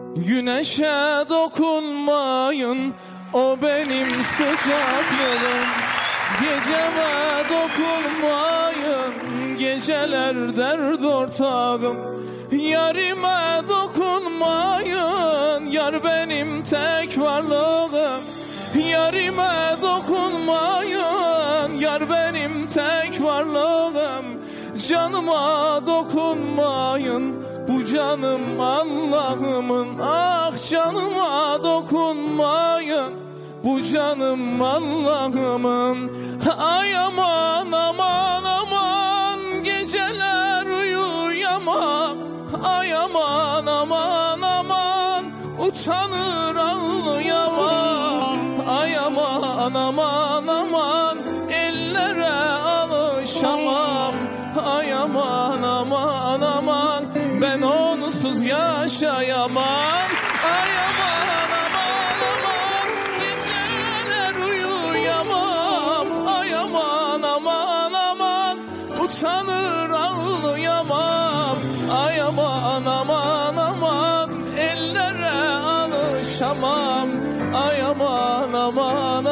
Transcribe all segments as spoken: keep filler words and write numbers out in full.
Güneşe dokunmayın, o benim sıcaklığım. Geceme dokunmayın, geceler dert ortağım. Yarime dokunmayın, yar benim tek varlığım. Yarime dokunmayın, yar benim tek varlığım. Canıma dokunmayın, bu canım Allah'ımın. Ah canıma dokunmayın, bu canım Allah'ımın. Ay aman aman aman, geceler uyuyamam. Ay aman aman aman, utanır ağlayamam. Ay aman aman aman, ellere alışamam. Ay aman aman aman, ben onsuz yaşayamam. Ay aman aman aman, geceler uyuyamam. Ay aman aman aman, utanır ağlayamam. Ay aman aman aman, ellere alışamam. Ay aman aman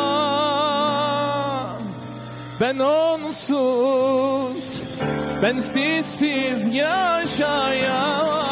aman, ben onsuz, ben sizsiz yaşayamam.